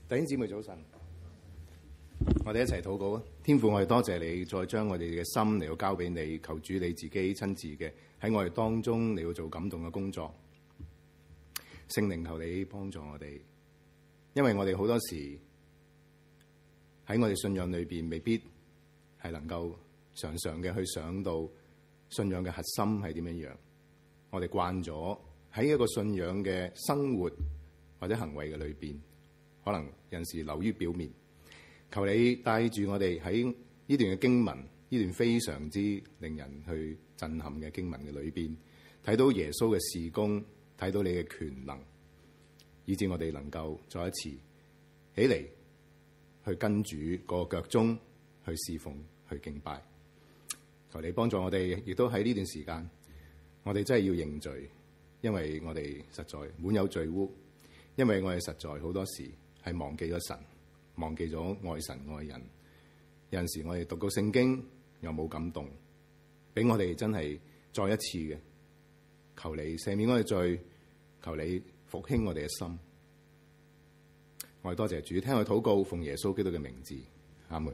弟兄姊妹早晨，我哋一齊禱告啊！天父，我哋多謝你，再將我哋嘅心嚟到交俾你，求主你自己親自嘅喺我哋當中嚟到做感動嘅工作。聖靈，求你幫助我哋，因為我哋好多時喺我哋信仰裏邊未必係能夠常常嘅去想到信仰嘅核心係點樣樣。我哋慣咗喺一個信仰嘅生活或者行為嘅裏邊，可能有時流於表面。求你帶住我哋喺呢段嘅經文，呢段非常之令人去震撼嘅經文嘅裏邊，睇到耶穌嘅事工，睇到你嘅權能，以致我哋能夠再一次起嚟去跟主個腳蹤去侍奉、去敬拜。求你幫助我哋，亦都喺呢段時間，我哋真係要認罪，因為我哋實在滿有罪污，因為我哋實在好多時係忘記咗神。忘記咗愛神愛人，有陣時我哋讀到聖經又冇感動，俾我哋真係再一次嘅求你赦免我哋罪，求你復興我哋嘅心。我哋多謝主，聽我禱告，奉耶穌基督嘅名字，阿門。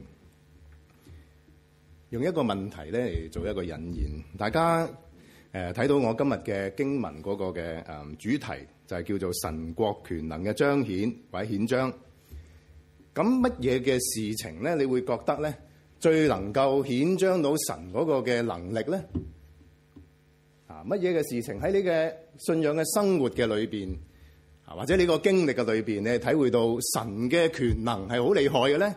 用一個問題咧嚟做一個引言，大家睇到我今日嘅經文嗰個嘅主題就係叫做神國權能嘅彰顯或者顯彰。咁乜嘢嘅事情咧，你會覺得咧最能夠顯彰到神嗰個嘅能力咧？乜嘢嘅事情喺你嘅信仰嘅生活嘅裏邊，或者你個經歷嘅裏邊，你體會到神嘅權能係好厲害嘅咧？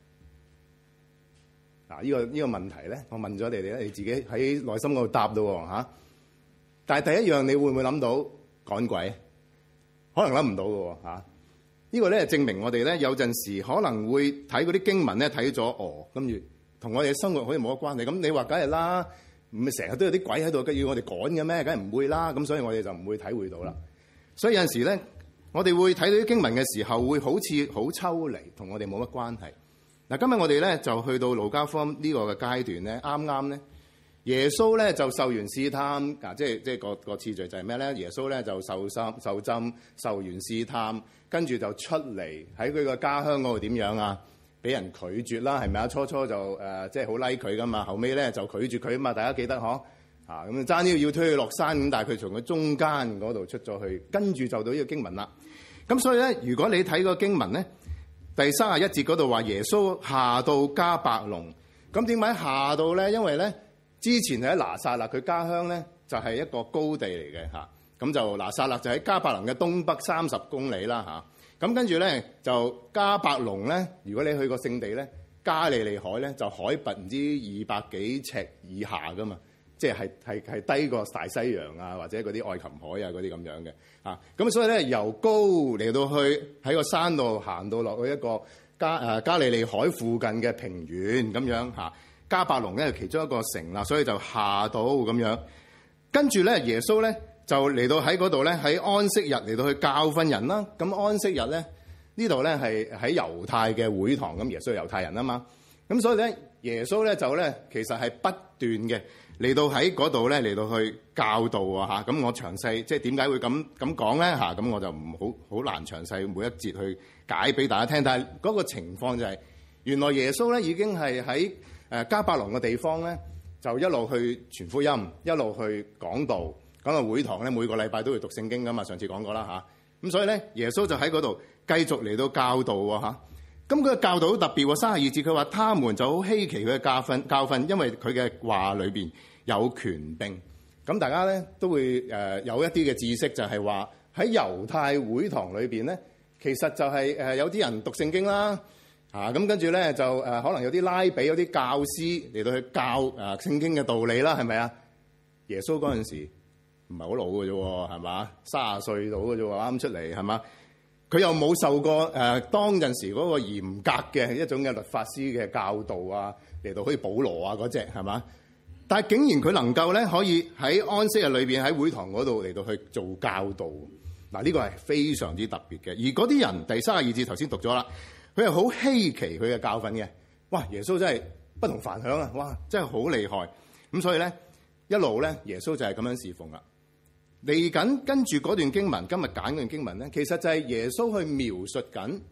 呢個問題咧，我問咗你哋咧，你自己喺內心嗰度答到嚇。但係第一樣，你會唔會諗到趕鬼？可能諗唔到嘅嚇。呢個咧證明我哋咧有陣時可能會睇嗰啲經文咧睇咗跟住同我哋嘅生活好似冇乜關係。咁你話梗係啦，唔係成日都有啲鬼喺度要我哋趕嘅咩？梗係唔會啦。咁所以我哋就唔會體會到啦。所以有陣時咧，我哋會睇到啲經文嘅時候，會好似好抽離，同我哋冇乜關係。嗱，今日我哋咧就去到路加福音呢個嘅階段咧，啱啱咧耶穌咧就受完試探，即係個次序就係咩咧？耶穌咧就受浸、受完試探。跟住就出嚟喺佢個家鄉嗰度點樣啊？俾人拒絕啦，係咪啊？初初就即係好 like 佢噶嘛，後尾咧就拒絕佢啊嘛。大家記得嗬？咁爭啲要推佢落山咁，但係佢從佢中間嗰度出咗去，跟住就到呢個經文啦。咁所以咧，如果你睇個經文咧，第31節嗰度話耶穌下到迦百農，咁點解下到咧？因為咧之前喺拿撒勒，佢家鄉咧就係一個高地嚟嘅嚇。咁就拿撒勒就喺迦百農嘅東北30公里啦嚇。咁跟住咧就迦百農咧，如果你去過聖地咧，加利利海咧就海拔唔知200幾尺以下噶嘛，即係低過大西洋啊，或者嗰啲愛琴海啊嗰啲咁樣嘅啊。咁所以咧由高嚟到去喺個山度行到落去一個加利利海附近嘅平原咁樣嚇。迦百農咧係其中一個城啦，所以就下到咁樣。跟住咧耶穌咧就嚟到喺嗰度咧，喺安息日嚟到去教訓人啦。咁安息日咧呢度咧係喺猶太嘅會堂，咁耶穌係猶太人啊嘛。咁所以咧耶穌咧就咧其實係不斷嘅嚟到喺嗰度咧嚟到去教導啊嚇。咁我詳細即係點解會咁講咧嚇？咁我就唔好難詳細每一節去解俾大家聽。但係嗰個情況就係原來耶穌咧已經係喺迦百農嘅地方咧，就一路去傳福音，一路去講道。講到會堂咧，每個禮拜都會讀聖經噶嘛，上次講過啦嚇。咁所以咧，耶穌就喺嗰度繼續嚟到教導喎嚇。咁佢嘅教導好特別喎，32節佢話：他們就好稀奇佢嘅教訓，因為佢嘅話裏邊有權柄。咁大家咧都會有一啲嘅知識，就係話喺猶太會堂裏邊咧，其實就係有啲人讀聖經啦嚇。咁跟住咧就可能有啲拉比、有啲教師嚟到去教聖經嘅道理啦，係咪啊？耶穌嗰陣時唔係好老嘅啫喎，係嘛？30歲到嘅啫喎，啱出嚟係嘛？佢又冇受過當陣時嗰個嚴格嘅一種嘅律法師嘅教導啊，嚟到好似保羅啊嗰隻係嘛？但係竟然佢能夠咧可以喺安息日裏邊喺會堂嗰度嚟到去做教導，嗱呢個係非常之特別嘅。而嗰啲人第32節頭先讀咗啦，佢係好稀奇佢嘅教訓嘅。哇！耶穌真係不同凡響啊！哇！真係好厲害。咁所以咧一路咧耶穌就係咁樣侍奉啦。嚟緊跟住嗰段經文，今日揀嗰段經文咧，其實就係耶穌去描述緊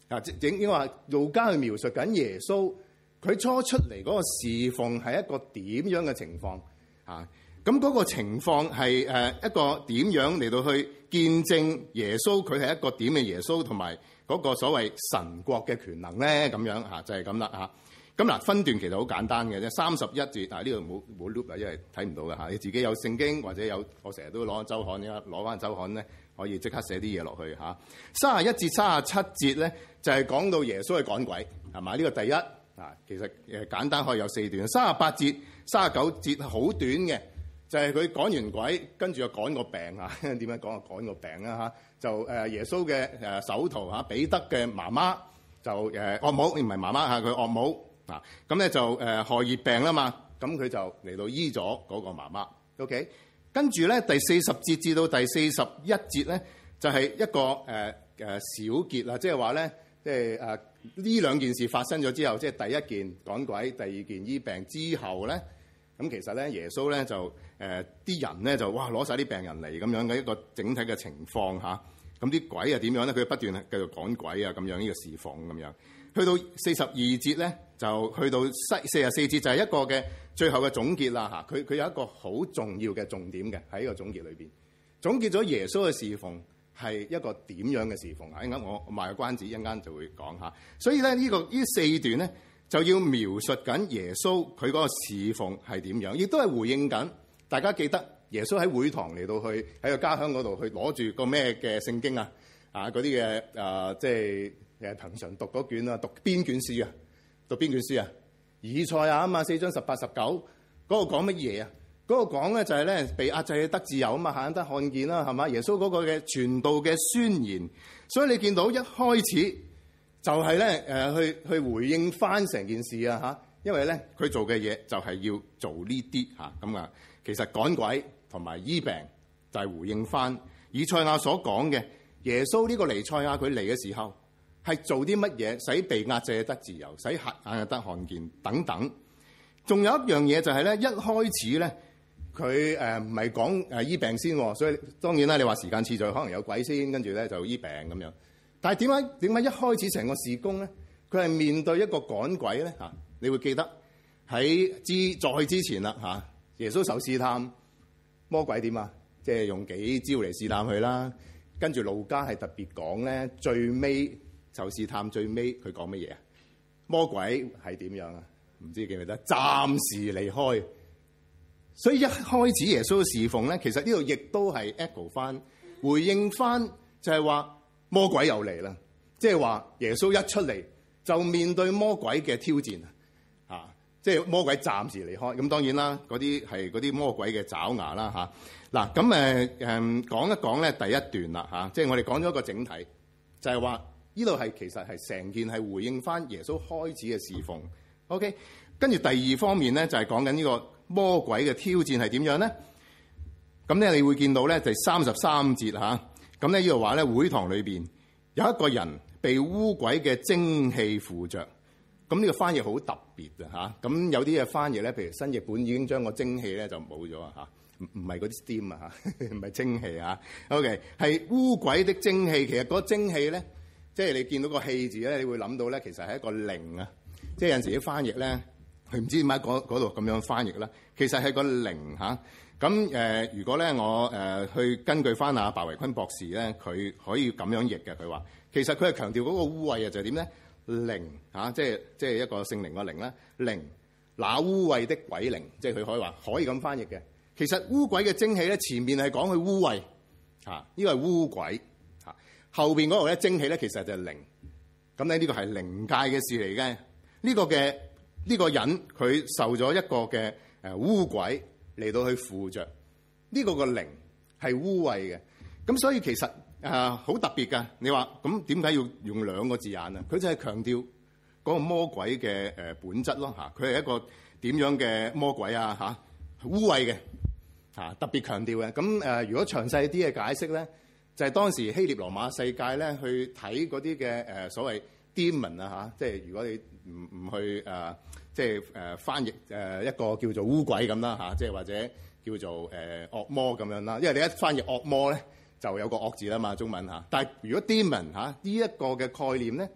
應該話路加去描述緊耶穌佢初出嚟嗰個侍奉係一個點樣嘅情況啊？咁嗰個情況係一個點樣嚟到去見證耶穌佢係一個點嘅耶穌，同埋嗰個所謂神國嘅權能咧，咁樣嚇就係咁啦嚇。咁嗱，分段其實好簡單嘅啫，31節呢度冇 loop 啊，因為睇唔到嘅嚇。你自己有聖經或者有，我成日都攞週刊，攞翻週刊咧，可以即刻寫啲嘢落去嚇。31至37節咧就係講到耶穌去趕鬼係嘛？呢個第一啊，其實簡單可以有4段。38節、39節好短嘅，就係佢趕完鬼，跟住又趕個病嚇。點樣講啊？趕個病啊嚇，就耶穌嘅首徒嚇彼得嘅媽媽就岳母，唔係媽媽嚇，佢岳母。嗱，咁咧就害熱病啦嘛，咁佢就嚟到醫咗嗰個媽媽。OK， 跟住咧第40節至到第41節咧，就係一個小結啦，即係話咧，即係呢兩件事發生咗之後，即係第一件趕鬼，第二件醫病之後咧，咁其實咧耶穌咧就啲人咧就哇攞晒啲病人嚟咁樣嘅一個整體嘅情況嚇，咁啲鬼係點樣咧？佢不斷繼續趕鬼啊咁樣呢個侍奉咁樣。去到42節咧，就去到44節就係一個嘅最後嘅總結啦嚇。佢有一個好重要嘅重點嘅喺呢個總結裏邊，總結咗耶穌嘅侍奉係一個點樣嘅侍奉啊！一陣間我賣個關子，一陣間就會講下。所以咧呢4段咧就要描述緊耶穌佢嗰個侍奉係點樣，亦都係回應緊大家記得耶穌喺會堂嚟到去喺個家鄉嗰度去攞住個咩嘅聖經啊嗰啲嘅即係。平常讀嗰卷啊，讀邊卷書啊？讀邊卷書啊？以賽亞啊嘛，4章18、19嗰個講乜嘢啊？嗰個講咧就係咧被壓制得自由啊嘛，下眼得看見啦，係嘛？耶穌嗰個嘅傳道嘅宣言，所以你見到一開始就係咧去回應翻成件事啊嚇，因為咧佢做嘅嘢就係要做呢啲嚇咁啊。其實趕鬼同埋醫病就係回應翻以賽亞所講嘅耶穌呢個彌賽亞佢嚟嘅時候。係做啲乜嘢，使被壓制得自由，使瞎眼得看見等等。仲有一樣嘢就係咧，一開始咧佢唔係講醫病先，所以當然啦，你話時間次序可能有鬼先，跟住咧就醫病咁樣。但係點解一開始成個事工咧，佢係面對一個趕鬼咧嚇？你會記得喺再之前啦嚇，耶穌受試探，魔鬼點啊？即係用幾招嚟試探佢啦。跟住路加係特別講咧，最尾。就試探最尾佢講乜嘢啊？魔鬼係點樣啊？唔知記唔記得？暫時離開。所以一開始耶穌嘅侍奉咧，其實呢度亦都係 echo 翻回應翻，就係話魔鬼又嚟啦。即係話耶穌一出嚟就面對魔鬼嘅挑戰啊！即係魔鬼暫時離開。咁當然啦，嗰啲係嗰啲魔鬼嘅爪牙啦嚇。嗱咁講一講咧第一段啦嚇，即係我哋講咗一個整體，就係話。呢度係其實係成件係回應翻耶穌開始嘅侍奉。OK， 跟住第二方面咧就係講緊呢個魔鬼嘅挑戰係點樣咧？咁咧你會見到咧第33節嚇，咁咧呢度話咧會堂裏邊有一個人被污鬼嘅精氣附着。咁呢個翻譯好特別啊嚇。咁有啲嘅翻譯咧，譬如新譯本已經將個精氣咧就冇咗啊嚇，唔係嗰啲 steam 啊嚇，唔係精氣啊。OK， 係污鬼的精氣，其實嗰精氣咧。即係你見到個氣字咧，你會諗到咧，其實係一個靈啊！即係有陣時啲翻譯咧，佢唔知點解嗰度咁樣翻譯啦。其實係個靈嚇。咁如果咧我去根據翻阿白維坤博士咧，佢可以咁樣譯嘅。佢話其實佢係強調嗰個污穢啊，就係點咧？靈嚇，即係一個聖靈個靈啦。靈那污穢的鬼靈，即係佢可以話可以咁翻譯嘅。其實污鬼嘅精氣咧，前面係講佢污穢嚇，呢個係污鬼。後邊嗰度咧精氣咧，其實就係靈。咁咧呢個係靈界嘅事嚟嘅。呢個人佢受咗一個嘅污鬼嚟到去附着。呢個個靈係污穢嘅。咁所以其實好特別㗎。你話咁點解要用兩個字眼啊？佢就係強調嗰個魔鬼嘅本質咯嚇。佢係一個點樣嘅魔鬼啊嚇？污穢嘅嚇，特別強調嘅。咁如果詳細啲嘅解釋咧？就係當時希臘羅馬世界咧，去睇嗰啲嘅所謂 demon 啊嚇，即係如果你唔去即係翻譯一個叫做污鬼咁啦嚇，即係或者叫做惡魔咁樣啦。因為你一翻譯惡魔咧，就有個惡字啦嘛，中文嚇。但係如果 demon 嚇呢一個嘅概念咧，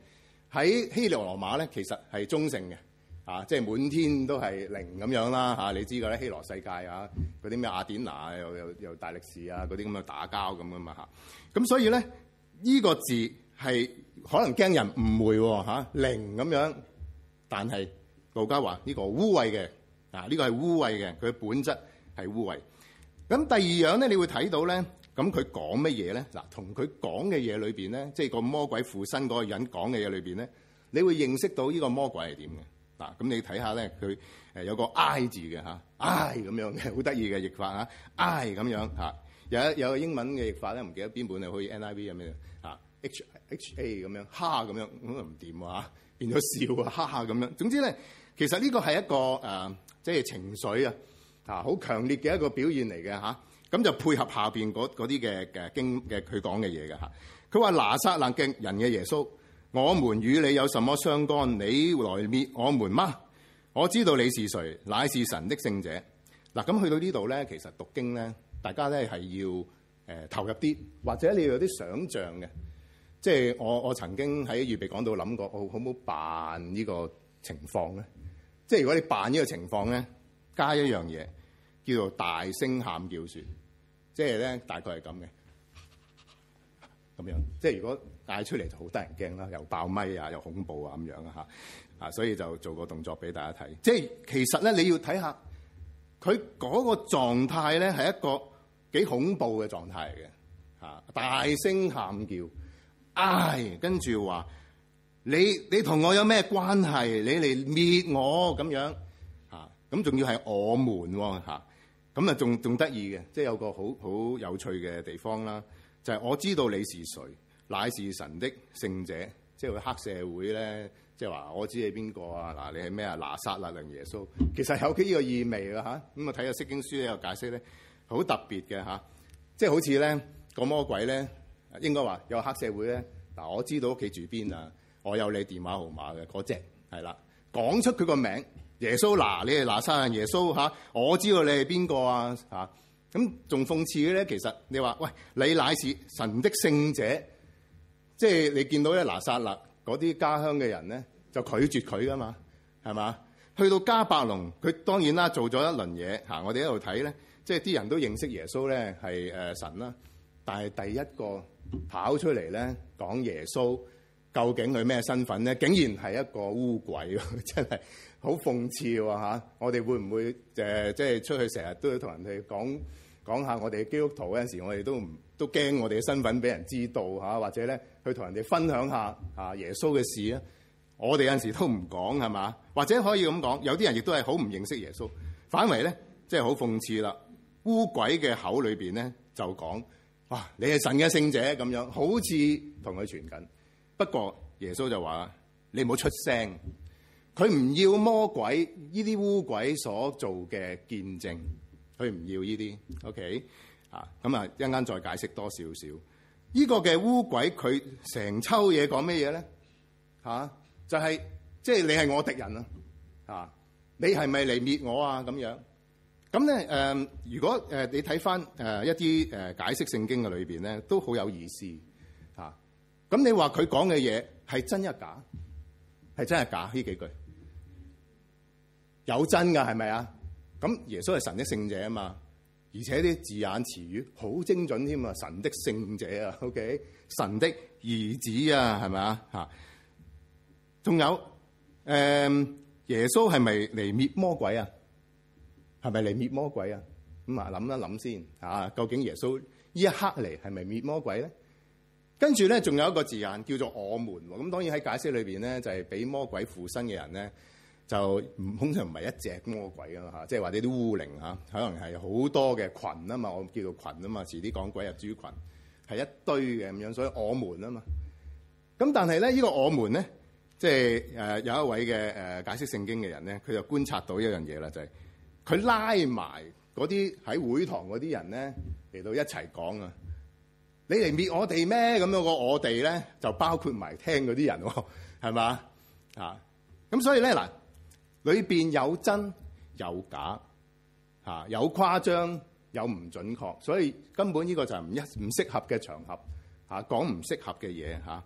喺希臘羅馬咧，其實係中性嘅，即係滿天都係零咁樣啦，你知㗎咧，希羅世界啊，嗰啲咩雅典娜又大力士啊，嗰啲咁嘅打交咁噶嘛，咁所以咧呢個字係可能驚人誤會喎，零咁樣，但係路加話呢個污穢嘅，呢個係污穢嘅，佢本質係污穢。咁第二樣咧，你會睇到咧，咁佢講乜嘢咧？嗱，同佢講嘅嘢裏邊咧，即係個魔鬼附身嗰個人講嘅嘢裏邊咧，你會認識到呢個魔鬼係點嘅。嗱，咁你睇下咧，佢有個 I 字嘅I 咁樣嘅，好得意嘅譯法I 咁樣嚇。有個英文嘅譯法咧，唔記得邊本係好似 NIV 咁樣HA 咁樣哈咁樣，咁唔掂喎，變咗笑哈哈咁樣。總之咧，其實呢個係一個即係情緒好強烈嘅一個表現嚟嘅咁就配合下邊嗰啲嘅經嘅佢講嘅嘢嘅嚇。佢話拿撒勒嘅人嘅耶穌，我們與你有什麼相干？你來滅我們嗎？我知道你是誰，乃是神的聖者。嗱，咁去到呢度咧，其實讀經咧，大家咧係要投入啲，或者你要有啲想像嘅。即係我曾經喺預備講到諗過，好唔好扮呢個情況咧？即係如果你扮呢個情況咧，加一樣嘢叫做大聲喊叫説，即係咧大概係咁嘅，咁樣。即係如果嗌出嚟就好得人驚啦，又爆咪啊，又恐怖啊咁樣所以就做個動作俾大家睇。即係其實咧，你要睇下佢嗰個狀態咧，係一個幾恐怖嘅狀態嚟嘅大聲喊叫。跟住話你同我有咩關係？你嚟滅我咁樣咁仲要係我們咁仲得意嘅，即係有個好有趣嘅地方啦，就係我知道你是誰，乃是神的聖者，即係黑社會咧，即係話我知你邊個嗱，你係咩拿撒勒人耶穌，其實有呢個意味嘅咁啊，睇下釋經書呢個解釋咧，好特別嘅即係好似咧個魔鬼咧。應該話有黑社會咧，嗱，我知道屋企住邊啊，我有你電話號碼嘅嗰隻係啦，講出佢個名耶穌，你係拿撒勒耶穌我知道你係邊個咁仲諷刺嘅咧，其實你話喂，你乃是神的聖者，即係你見到咧拿撒勒嗰啲家鄉嘅人咧，就拒絕佢噶嘛，係嘛？去到迦百農，佢當然啦做咗一輪嘢我哋喺度睇咧，即係啲人都認識耶穌咧係神啦，但係第一個跑出嚟咧講耶穌究竟佢咩身份咧？竟然係一個污鬼，真係好諷刺喎我哋會唔會即係出去成日都要同人哋講下我哋基督徒嗰陣時，我哋都驚我哋嘅身份俾人知道或者咧去同人哋分享下耶穌嘅事啊？我哋有陣時都唔講係嘛？或者可以咁講，有啲人亦都係好唔認識耶穌，反為咧即係好諷刺啦。污鬼嘅口裏邊咧就講。哇！你係神嘅聖者咁樣，好似同佢傳緊。不過耶穌就話：你唔好出聲。佢唔要魔鬼呢啲污鬼所做嘅見證，佢唔要呢啲。OK 咁啊，一陣間再解釋多少少。呢個嘅污鬼佢成抽嘢講咩嘢咧？就係即係你係我敵人你係咪嚟滅我啊？咁樣。咁咧如果你睇翻一啲解釋聖經嘅裏邊咧，都好有意思咁你話佢講嘅嘢係真一假？係真係假？呢幾句有真㗎係咪啊？咁耶穌係神的聖者啊嘛，而且啲字眼詞語好精準添啊！神的聖者啊 ，OK， 神的兒子啊，係咪啊？仲有耶穌係咪嚟滅魔鬼啊？係咪嚟滅魔鬼啊？咁諗一諗先究竟耶穌呢一刻嚟係咪滅魔鬼咧？跟住咧，仲有一個字眼叫做我們。咁當然喺解釋裏邊咧，就係俾魔鬼附身嘅人咧，就通常唔係一隻魔鬼啊即係話呢啲污靈可能係好多嘅群啊嘛，我叫做群啊嘛，遲啲講鬼入豬群，係一堆嘅咁樣，所以我們啊嘛。咁但係咧，呢個我們咧，即係有一位嘅解釋聖經嘅人咧，佢就觀察到一樣嘢啦，就係。佢拉埋嗰啲喺會堂嗰啲人咧嚟到一齊講啊！你嚟滅我哋咩？咁樣個我哋咧就包括埋聽嗰啲人喎，係嘛咁所以咧嗱，裏邊有真有假有誇張有唔準確，所以根本呢個就係唔適合嘅場合講唔適合嘅嘢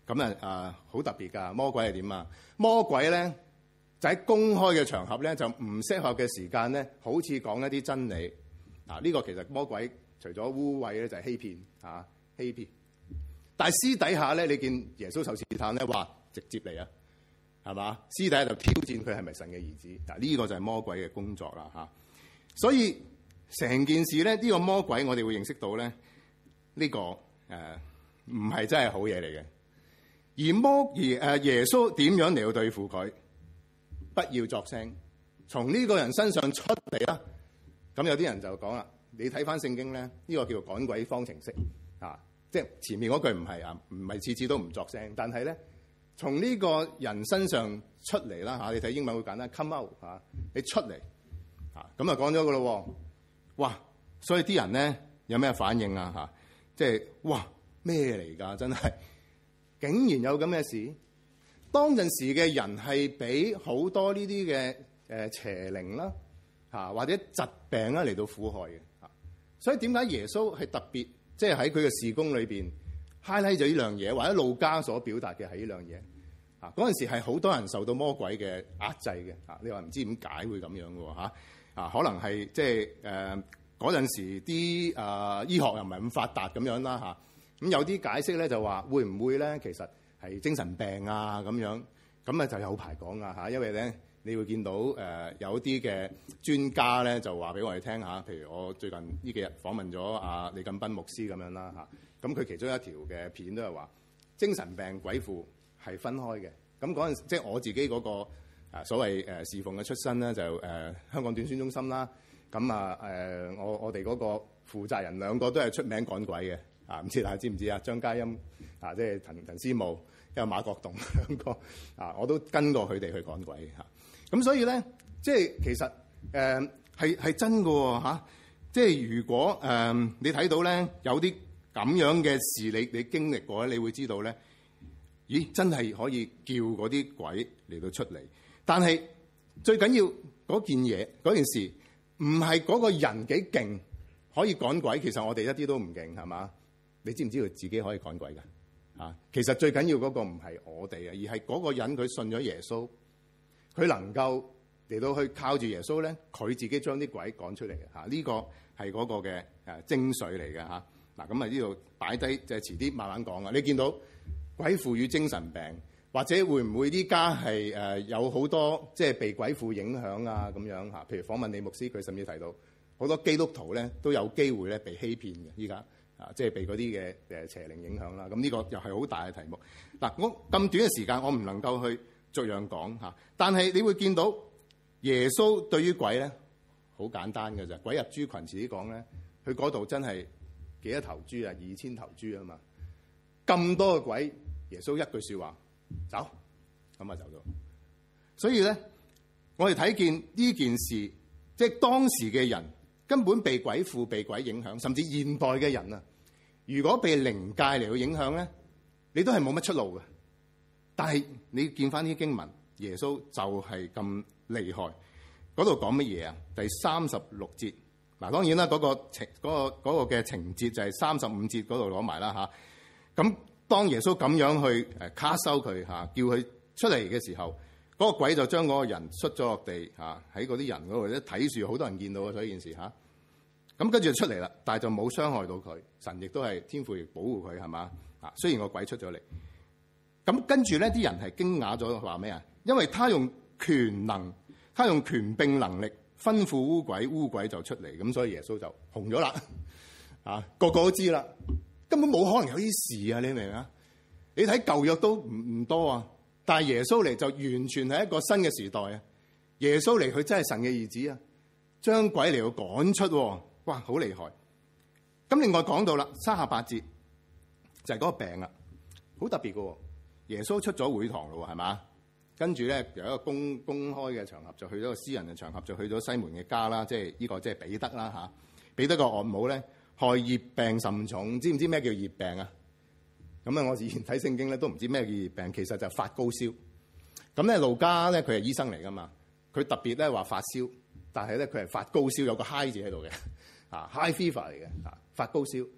咁好特別㗎。魔鬼係點啊？魔鬼咧就喺公開嘅場合咧，就唔適合嘅時間咧，好似講一啲真理。呢個其實魔鬼除咗污穢咧，就係欺騙欺騙。但係私底下咧，你見耶穌受試探咧，話直接嚟啊，係嘛？私底下就挑戰佢係咪神嘅兒子。呢個就係魔鬼嘅工作啦。所以成件事咧，呢個魔鬼我哋會認識到咧，呢個唔係真係好嘢嚟嘅。而耶穌點樣嚟到對付佢？不要作聲，從呢個人身上出嚟啦。咁有啲人就講啦，你睇翻聖經咧，呢個叫做趕鬼方程式即係前面嗰句唔係次次都唔作聲，但係咧從呢個人身上出嚟啦。你睇英文會簡單 come out 你出嚟咁就講咗噶咯。哇！所以啲人咧有咩反應啊？即係哇咩嚟㗎？真係竟然有咁嘅事。當陣時嘅人係俾好多呢啲嘅邪靈啦或者疾病啦嚟到苦害嘅。所以點解耶穌係特別即係喺佢嘅事工裏邊 highlight 咗呢樣嘢，或者路加所表達嘅係呢樣嘢嗰陣時係好多人受到魔鬼嘅壓制嘅。你話唔知點解會咁樣嘅可能係即係嗰陣時啲醫學又唔係咁發達咁樣啦咁有啲解釋咧就話會唔會咧其實係精神病咁樣，咁就有排講因為咧你會見到有啲嘅專家咧就話俾我哋聽譬如我最近呢幾日訪問咗李錦斌牧師咁樣啦咁佢其中一條嘅片都係話精神病鬼附係分開嘅。咁嗰陣即係我自己嗰個所謂侍奉嘅出身咧就香港短宣中心啦。咁我哋嗰個負責人兩個都係出名趕鬼嘅唔知大家知唔知張嘉欣即係陳師母，因為馬國棟兩個我都跟過佢哋去趕鬼咁所以咧即係其實係真㗎喎即係如果你睇到咧有啲咁樣嘅事你經歷過咧，你會知道咧，咦真係可以叫嗰啲鬼嚟到出嚟。但係最緊要嗰件事唔係嗰個人幾勁可以趕鬼，其實我哋一啲都唔勁係嘛？你知唔知道自己可以趕鬼㗎？其實最緊要嗰個唔係我哋而係嗰個人佢信咗耶穌，佢能夠嚟到去靠住耶穌咧，佢自己將啲鬼趕出嚟嘅呢個係嗰個嘅精髓嚟嘅嗱。咁呢度擺低就係遲啲慢慢講。你見到鬼附與精神病，或者會唔會呢家係有好多即係被鬼附影響咁樣譬如訪問李牧師，佢甚至提到好多基督徒咧都有機會咧被欺騙嘅依家即係被嗰啲嘅邪靈影響啦。咁呢個又係好大嘅題目嗱。我咁短嘅時間，我唔能夠去逐樣講但係你會見到耶穌對於鬼咧好簡單嘅啫。鬼入豬群，遲啲講咧，佢嗰度真係幾多頭豬2000頭豬啊嘛。咁多嘅鬼，耶穌一句說話走，咁啊走咗。所以咧，我哋睇見呢件事，即係當時嘅人根本被鬼附、被鬼影響，甚至現代嘅人如果被靈界嚟到影響咧，你都係冇乜出路嘅。但係你見翻啲經文，耶穌就係咁厲害。嗰度講乜嘢啊？第36節嗱，當然啦，嗰個嘅情節就係35節嗰度攞埋啦咁當耶穌咁樣去卡收佢叫佢出嚟嘅時候，嗰個鬼就將嗰個人摔咗落地喺嗰啲人嗰度咧睇住，好多人見到啊。所以件事咁跟住就出嚟啦，但係就冇傷害到佢。神亦都係天父亦保護佢係嘛雖然個鬼出咗嚟，咁跟住咧啲人係驚訝咗，話咩啊？因為他用權柄能力吩咐污鬼，污鬼就出嚟。咁所以耶穌就紅咗啦個個都知啦。根本冇可能有啲事你明唔明啊？你睇舊約都唔多但係耶穌嚟就完全係一個新嘅時代耶穌嚟，佢真係神嘅兒子將鬼嚟到趕出哇，好厲害！咁另外講到啦，38節就係嗰個病好特別嘅耶穌出咗會堂咯，係嘛？跟住咧由一個公開嘅場合，就去咗個私人嘅場合，就去咗西門嘅家啦，即係呢個即係彼得啦彼得個岳母咧害熱病甚重，知唔知咩叫熱病啊？咁我以前睇聖經咧都唔知咩叫熱病，其實就係發高燒。咁咧路加咧佢係醫生嚟噶嘛，佢特別咧話發燒，但係咧佢係發高燒，有個 high 字喺度嘅high fever 嚟嘅發高燒。咁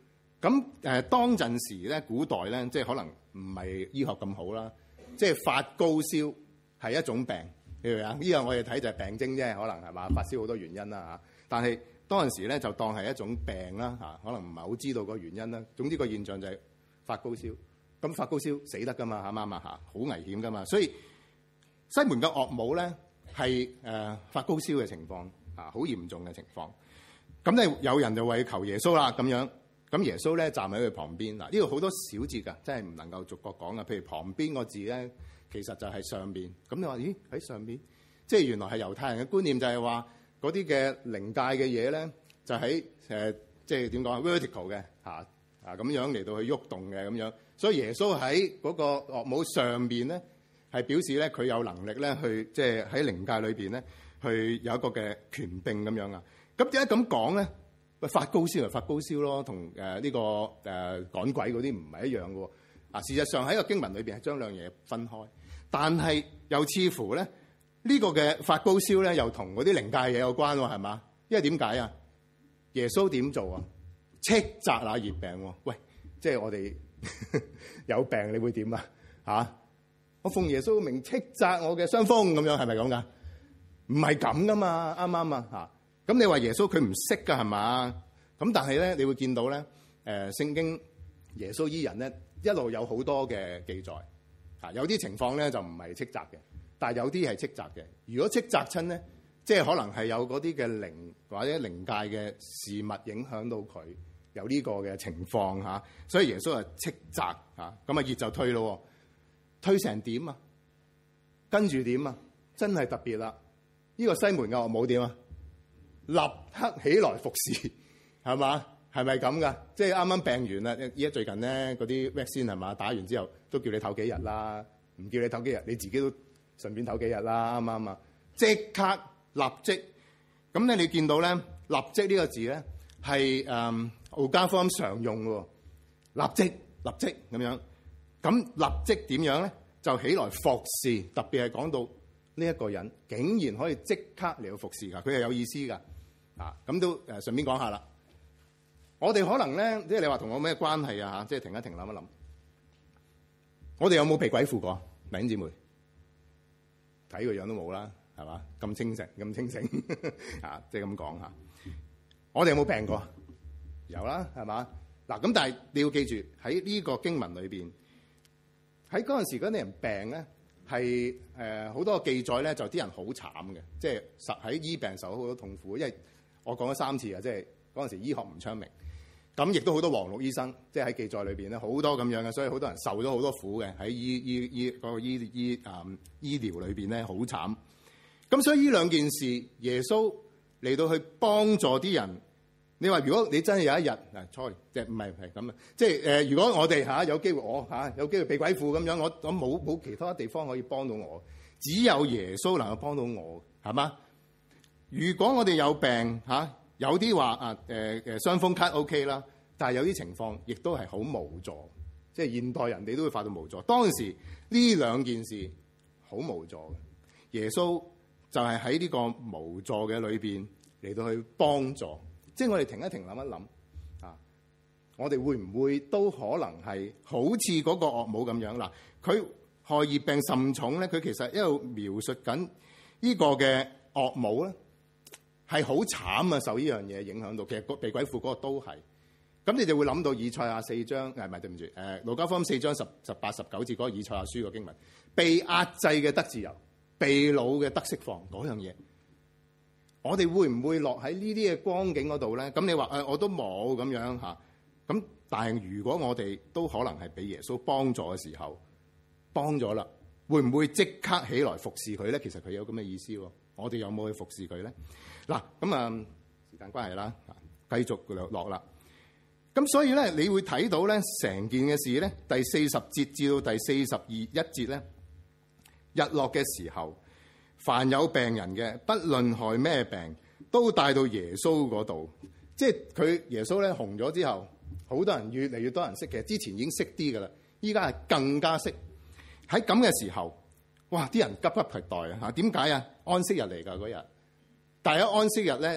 咁當陣時咧，古代咧，即係可能唔係醫學咁好啦，即係發高燒係一種病，你明唔明啊？呢樣我哋睇就係病徵啫，可能係嘛？發燒好多原因啦嚇，但係當陣時咧就當係一種病啦嚇，可能唔係好知道個原因啦。總之個現象就係發高燒，咁發高燒死得噶嘛，啱唔啱啊嚇？好危險噶嘛，所以西門嘅岳母咧係發高燒嘅情況啊，好嚴重嘅情況。咁咧有人就為求耶穌啦咁樣。咁耶穌咧站喺佢旁邊嗱，呢度好多小節㗎，真係唔能夠逐個講㗎。譬如旁邊個字咧，其實就係上邊。咁你話咦喺上邊？即係原來係猶太人嘅觀念就係話嗰啲嘅靈界嘅嘢咧，就喺即係點講 vertical 嘅咁樣嚟到去喐動嘅咁樣。所以耶穌喺嗰個岳母上邊咧，係表示咧佢有能力咧去即係喺靈界裏邊咧去有一個嘅權柄咁樣啊。咁點解咁講咧？發高燒咪發高燒咯，同呢個趕鬼嗰啲唔係一樣嘅喎。事實上喺個經文裏邊係將兩樣嘢分開，但係又似乎咧呢個嘅發高燒咧又同嗰啲靈界嘢有關喎，係嘛？因為點解啊？耶穌點做啊？斥責那熱病喎。喂，即係我哋有病你會點啊？嚇！我奉耶穌名斥責我嘅傷風咁樣，係咪咁噶？唔係咁噶嘛，啱唔啱啊？嚇！咁你話耶穌佢唔識㗎係嘛？咁但係咧，你會見到咧，聖經耶穌醫人咧一路有好多嘅記載，有啲情況咧就唔係斥責嘅，但係有啲係斥責嘅。如果斥責親咧，即係可能係有嗰啲嘅靈或者靈界嘅事物影響到佢有呢個嘅情況嚇，所以耶穌係斥責嚇，咁啊熱就退咯，退成點啊？跟住點啊？真係特別啦！呢個西門嘅岳母點啊？立刻起來服侍，係嘛？係咪咁噶？即係啱啱病完啦，依家最近咧嗰啲 vaccine 係嘛？打完之後都叫你唞幾日啦，唔叫你唞幾日，你自己都順便唞幾日啦，啱唔啱啊？即刻立即咁咧，你見到咧立即呢個字咧係路加福音常用嘅喎，立即咁樣。咁立即點樣咧？就起來服侍，特別係講到呢一個人竟然可以即刻嚟到服侍㗎，佢係有意思㗎。咁都順便講下啦。我哋可能咧，即係你話同我咩關係啊？即係停一停，諗一諗。我哋有冇被鬼附過？弟兄姊妹睇個樣都冇啦，係嘛？咁清醒，即係咁講嚇。我哋有冇病過？有啦，係嘛？嗱咁，但係你要記住喺呢個經文裏邊，喺嗰陣時嗰啲人病咧。係好多記載咧，就啲人好慘嘅，即係喺醫病受好多痛苦。因為我講咗3次啊，即係嗰陣時醫學唔昌明，咁亦都好多黃綠醫生，即係喺記載裏邊咧好多咁樣嘅，所以好多人受咗好多苦嘅喺醫療裏邊咧好慘。咁所以呢兩件事，耶穌嚟到去幫助啲人。你話如果你真係有一日sorry，即係唔係咁啊？即係如果我哋有機會，有機會被鬼附咁樣，我冇其他地方可以幫到我，只有耶穌能夠幫到我，係嘛？如果我哋有病有啲話傷風咳 OK 啦，但係有啲情況亦都係好無助，即係現代人哋都會發到無助。當時呢兩件事好無助嘅，耶穌就係喺呢個無助嘅裏邊嚟到去幫助。即係我哋停一停，諗一諗我哋會唔會都可能係好似嗰個岳母咁樣嗱？佢害熱病甚重咧，佢其實一路描述緊呢個嘅岳母咧係好慘啊！受呢樣嘢影響到，其實被鬼附嗰個都係。咁你就會諗到以賽亞4章，唔係對唔住，路加福音4章18、19節嗰個以賽亞書個經文，被壓制嘅得自由，被擄嘅得釋放嗰樣嘢。我哋會唔會落喺呢啲嘅光景嗰度咧？咁你話我都冇咁樣嚇。咁但係如果我哋都可能係俾耶穌幫助嘅時候，幫咗啦，會唔會即刻起來服侍佢咧？其實佢有咁嘅意思喎。我哋有冇去服侍佢咧？嗱，咁時間關係啦，繼續落啦。咁所以咧，你會睇到咧，成件嘅事咧，第40節至到第41節咧，日落嘅時候。凡有病人嘅，不論害咩病，都帶到耶穌嗰度。即係佢耶穌咧紅咗之後，好多人越嚟越多人識嘅。之前已經識啲㗎啦，依家係更加識。喺咁嘅時候，啲人急不及待啊！點解啊？安息日嚟㗎嗰日，但係喺安息日咧嗱，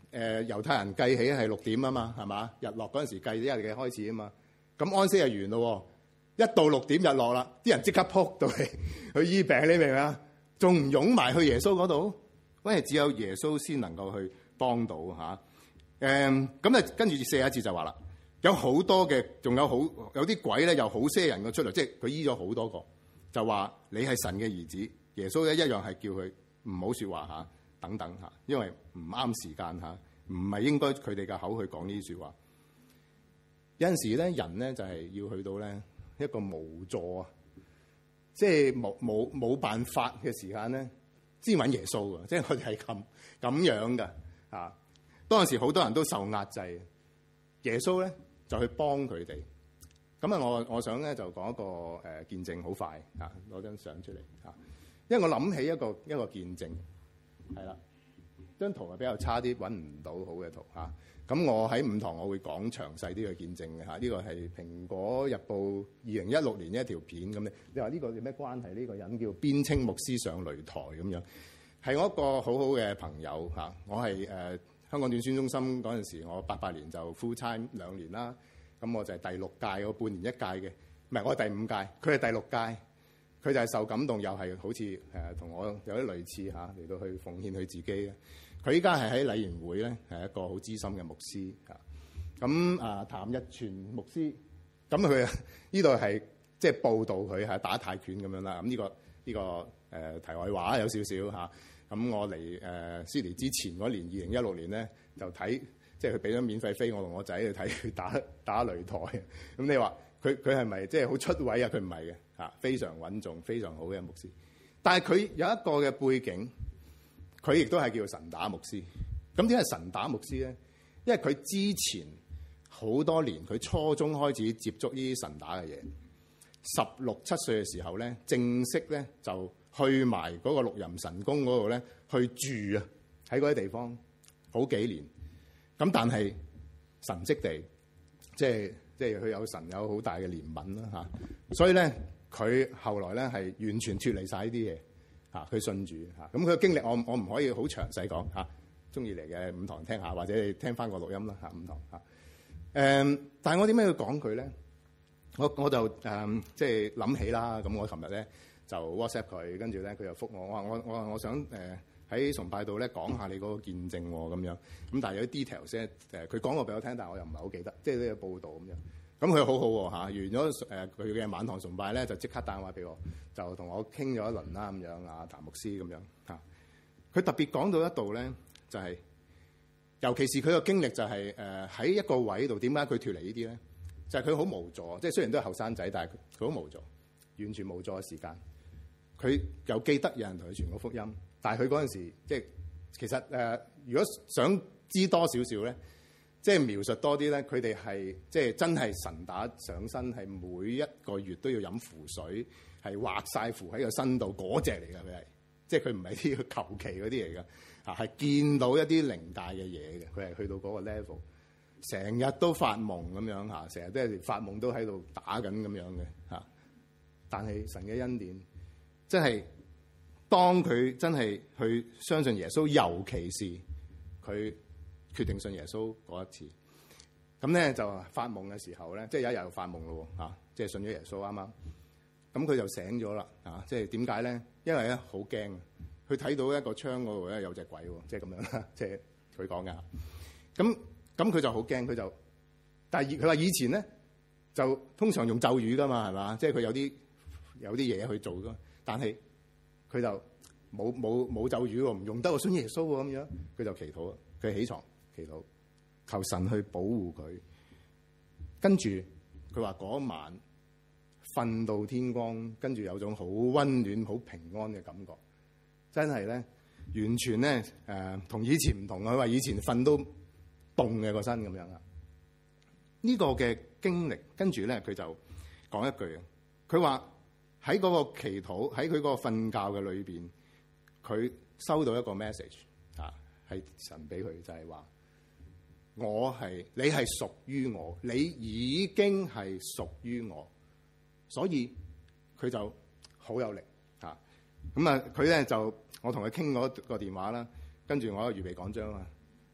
猶太人計起係6點啊嘛，係嘛？日落嗰陣時計一日嘅開始啊嘛。咁安息日完咯，一到6點日落啦，啲人即刻撲到嚟去醫病，你明唔明啊？仲唔湧埋去耶穌嗰度？因為只有耶穌先能夠去幫到嚇。咁啊，跟住41節就話啦，有好多嘅，仲有啲鬼咧，有好些人嘅出嚟，即係佢醫咗好多個，就話你係神嘅兒子。耶穌咧一樣係叫佢唔好説話嚇，等等嚇，因為唔啱時間嚇，唔係應該佢哋嘅口去講呢啲説話。有陣時咧，人咧就係要去到咧一個無助啊，即係冇辦法嘅時間咧，先揾耶穌㗎，即係我哋係咁樣㗎嚇。當時好多人都受壓制，耶穌咧就去幫佢哋。咁啊，我想咧就講一個見證，好快嚇，攞張相出嚟嚇。因為我諗起一個見證，係啦，張圖係比較差啲，揾唔到好嘅圖嚇。咁我喺5堂我會講詳細啲嘅見證嘅嚇。呢個係蘋果日報2016年一條片咁咧。你話呢個有咩關係？呢個人叫邊青牧師上擂台咁樣，係我一個好好嘅朋友嚇。我係香港短宣中心嗰陣時，我88年就 full time 2年啦。咁我就係第6屆，我半年1屆嘅，唔係我係第5屆，佢係第6屆。佢就係受感動，又係好似同我有啲類似嚇，嚟到去奉獻佢自己嘅。佢依家係喺禮賢會咧，係一個好資深嘅牧師嚇。咁譚日全牧師，咁佢呢度係即係報道佢係打泰拳咁樣啦。咁呢個題外話有少少嚇。咁我嚟Sydney之前嗰年2016年咧，就睇即係佢俾咗免費飛我同我仔去睇佢打擂台。咁你話佢係咪即係好出位啊？佢唔係嘅嚇，非常穩重、非常好嘅牧師。但係佢有一個嘅背景，佢亦都係叫神打牧師。咁點解神打牧師咧？因為佢之前好多年，佢初中開始接觸呢啲神打嘅嘢。16、17歲嘅時候咧，正式咧就去埋嗰個六壬神宮嗰度咧去住啊，喺嗰啲地方好幾年。咁但係神蹟地，即係佢有神有好大嘅憐憫啦嚇。所以咧，佢後來咧係完全脫離晒呢啲嘢嚇，佢信主嚇。咁佢嘅經歷我唔可以好詳細講嚇，中意嚟嘅5堂聽下，或者你聽翻個錄音啦嚇5堂嚇。但係我點解要講佢咧？我就即係諗起啦。咁我琴日咧就 WhatsApp 佢，跟住咧佢又覆我。我想喺崇拜度咧講下你嗰個見證喎咁樣。咁但係有啲 details 咧佢講過俾我聽，但係我又唔係好記得，即係呢個報道咁樣。咁佢好好喎嚇，完咗佢嘅晚堂崇拜咧，就即刻打電話俾我，就同我傾咗一輪啦咁樣啊，譚牧師咁樣嚇。佢特別講到一度咧，就係尤其是佢個經歷就係喺一個位度，點解佢脫離呢啲咧？就係佢好無助，即係雖然都係後生仔，但係佢好無助，完全無助嘅時間。佢又記得有人同佢傳過福音，但係佢嗰陣時即係其實如果想知多少少咧，即係描述多啲咧，佢哋係即係真係神打上身，係每一個月都要飲符水，係畫晒符喺個身度嗰隻嚟㗎。佢係即係佢唔係啲求其嗰啲嚟㗎嚇，係見到一啲靈界嘅嘢嘅。佢係去到嗰個 level。成日都發夢咁樣嚇，成日都係發夢都喺度打緊咁樣嘅嚇。但係神嘅恩典，真係當佢真係去相信耶穌，尤其是佢決定信耶穌嗰一次，咁咧就發夢嘅時候咧，即係有一日又發夢咯嚇，即係信咗耶穌啱啱。咁佢就醒咗啦嚇，即係點解咧？因為咧好驚，佢睇到一個窗嗰度咧有隻鬼喎，即係咁樣啦，即係佢講㗎。咁佢就好驚，佢就，但係佢話以前咧就通常用咒語噶嘛，係嘛？即係佢有啲嘢去做噶，但係佢就冇咒語喎，唔用得我信耶穌喎咁樣，佢就祈禱，佢起床祈禱，求神去保護佢。跟住佢話嗰晚瞓到天光，跟住有種好溫暖、好平安嘅感覺，真係咧完全咧同以前唔同啊！佢話以前瞓都凍嘅個身咁樣啊！呢個嘅經歷，跟住咧佢就講一句啊，佢話喺嗰個祈禱，喺佢嗰個瞓覺嘅裏邊，佢收到一個 message 啊，係神俾佢，就係話你係屬於我，你已經係屬於我，所以佢就好有力啊！咁啊，佢咧就我同佢傾嗰個電話啦，跟住我預備講章啦。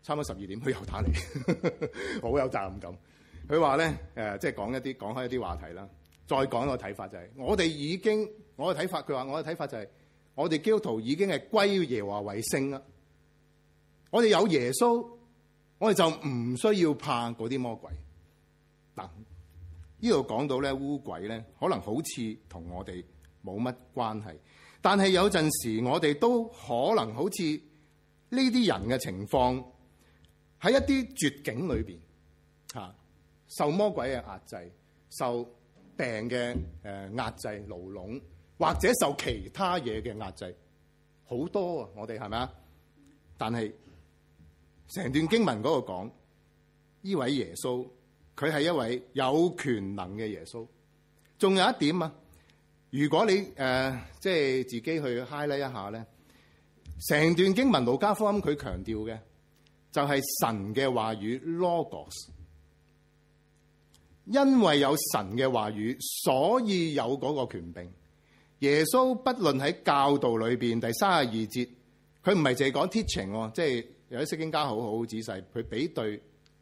差唔多12點，佢又打嚟，好有責任感。佢話咧即係講開一啲話題啦。再講一個睇法就係，我嘅睇法，佢話我嘅睇法就係，我哋基督徒已經係歸耶和華為聖啦。我哋有耶穌，我哋就唔需要怕嗰啲魔鬼。嗱，呢度講到咧污鬼咧，可能好似同我哋冇乜關係，但係有陣時我哋都可能好似呢啲人嘅情況，喺一啲絕境裏邊受魔鬼嘅壓制，受病嘅壓制牢籠，或者受其他嘢嘅壓制，好多啊！我哋係咪啊？但係成段經文嗰度講，呢位耶穌佢係一位有權能嘅耶穌。仲有一點啊，如果你即係自己去 highlight 一下咧，成段經文路加福音佢強調嘅就係神嘅話語 Logos。因為有神嘅話語，所以有嗰個權柄。耶穌不論喺教導裏邊第32節，佢唔係淨係講 teaching， 即係有啲釋經家好仔細，佢比對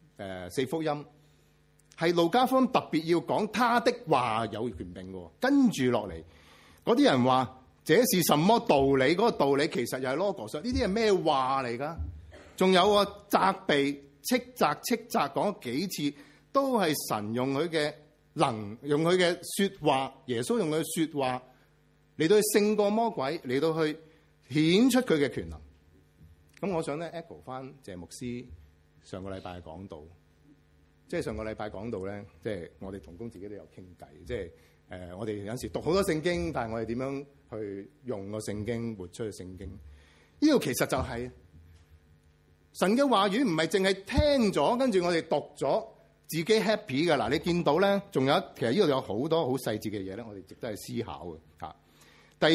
4福音，係路加福音特別要講他的話有權柄嘅。跟住落嚟，嗰啲人話這是什麼道理？嗰個道理其實又係 Logos，呢啲係咩話嚟㗎？仲有責備、斥責講咗幾次。都係神用佢嘅用佢嘅說話，耶穌用佢嘅說話嚟到去勝過魔鬼，嚟到去顯出佢嘅權能。咁我想咧 echo 翻謝牧師上個禮拜嘅講道，即係上個禮拜講道咧，即係我哋同工自己都有傾偈，即係我哋有時讀好多聖經，但係我哋點樣去用個聖經活出去聖經？呢度其實就係神嘅話語，唔係淨係聽咗，跟住我哋讀咗。自己 happy 嘅。嗱，你見到咧，仲有其實呢度有好多好細節嘅嘢咧，我哋值得去思考嘅嚇。第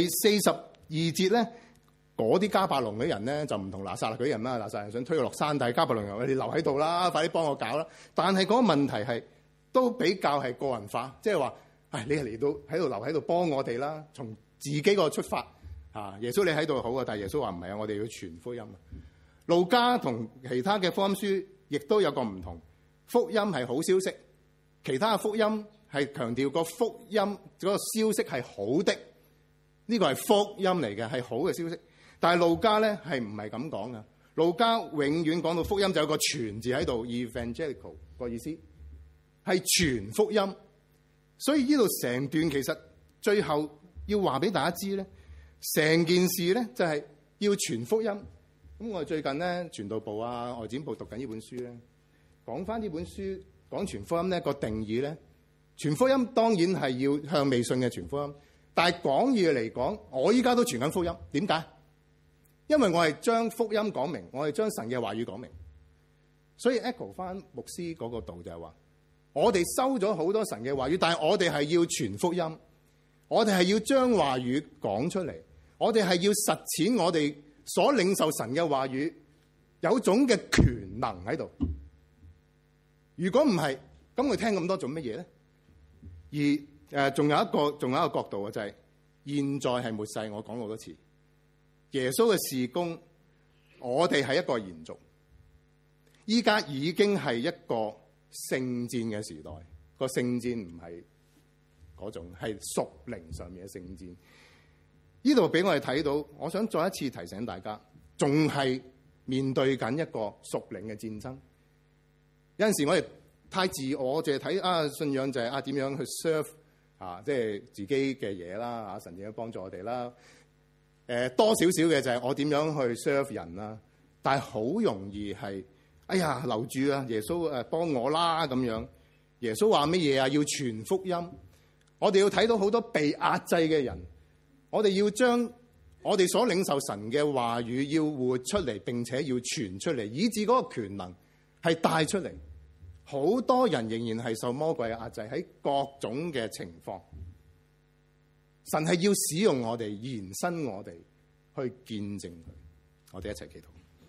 42節咧，嗰啲迦百農嘅人咧就唔同拿撒勒嗰啲人啦，拿撒勒人想推佢落山，但係迦百農人話：你留喺度啦，快啲幫我搞啦。但係嗰個問題係都比較係個人化，即係話：你係嚟到喺度留喺度幫我哋啦，從自己個出發嚇。耶穌你喺度好啊，但係耶穌話唔係啊，我哋要傳福音。路加同其他嘅福音書亦都有個唔同。福音係好消息，其他嘅福音係強調個福音嗰個消息係好的，呢個係福音嚟嘅，係好嘅消息。但係路加咧係唔係咁講嘅？路加永遠講到福音就有個傳字喺度 ，evangelical 個意思係傳福音。所以呢度成段其實最後要話俾大家知咧，成件事咧就係要傳福音。咁我哋最近咧傳道部啊、外展部讀緊呢本書咧。講翻呢本書講傳福音呢個定義咧，傳福音當然係要向未信嘅傳福音，但係廣義嚟講，我依家都傳緊福音。點解？因為我係將福音講明，我係將神嘅話語講明。所以 echo 翻牧師嗰個度就係話，我哋收咗好多神嘅話語，但係我哋係要傳福音，我哋係要將話語講出嚟，我哋係要實踐我哋所領受神嘅話語，有種嘅權能喺度。如果唔係，咁佢聽咁多做乜嘢咧？而仲有一個角度啊，就係現在係末世，我講過好多次，耶穌嘅事工，我哋係一個延續。依家已經係一個聖戰嘅時代，個聖戰唔係嗰種，係屬靈上面嘅聖戰。呢度俾我哋睇到，我想再一次提醒大家，仲係面對緊一個屬靈嘅戰爭。有陣時我哋太自我，淨係睇信仰就係點樣去 serve 即係自己嘅嘢啦，神點樣幫助我哋啦。多少少嘅就係我點樣去 serve 人啦。但係好容易係留住啊，耶穌幫我啦咁樣。耶穌話乜嘢啊？要傳福音。我哋要睇到好多被壓制嘅人，我哋要將我哋所領受神嘅話語要活出嚟，並且要傳出嚟，以致嗰個權能係帶出嚟。好多人仍然係受魔鬼嘅壓制，喺各種嘅情況，神係要使用我哋，延伸我哋去見證佢。我哋一齊祈禱。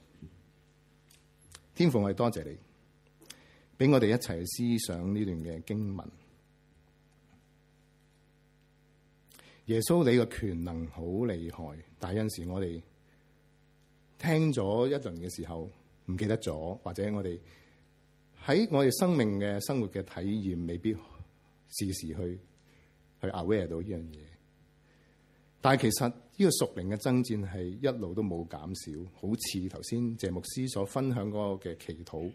天父，我哋多謝你，俾我哋一齊思想呢段嘅經文。耶穌，你嘅權能好厲害，但係有陣時我哋聽咗一輪嘅時候， 唔記得咗，或者我哋喺我哋生命嘅生活嘅體驗，未必時時去 aware 到呢樣嘢。但係其實呢個屬靈嘅爭戰係一路都冇減少，好似頭先謝牧師所分享嗰個嘅祈禱，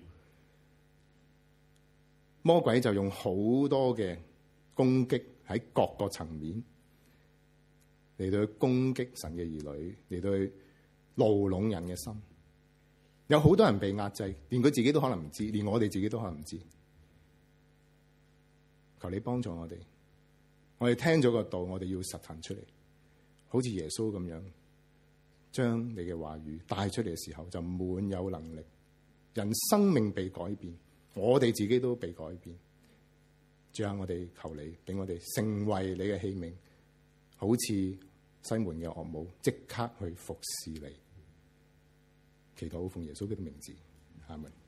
魔鬼就用好多嘅攻擊喺各個層面嚟到去攻擊神嘅兒女，嚟到去牢籠人嘅心。有好多人被壓制，連佢自己都可能唔知，連我哋自己都可能唔知。求你幫助我哋，我哋聽咗個道，我哋要實行出嚟。好似耶穌咁樣，將你嘅話語帶出嚟嘅時候，就滿有能力。人生命被改變，我哋自己都被改變。最後我哋求你，俾我哋成為你嘅器皿，好似西門嘅岳母，即刻去服侍你。祈禱奉耶穌基督名字，阿門。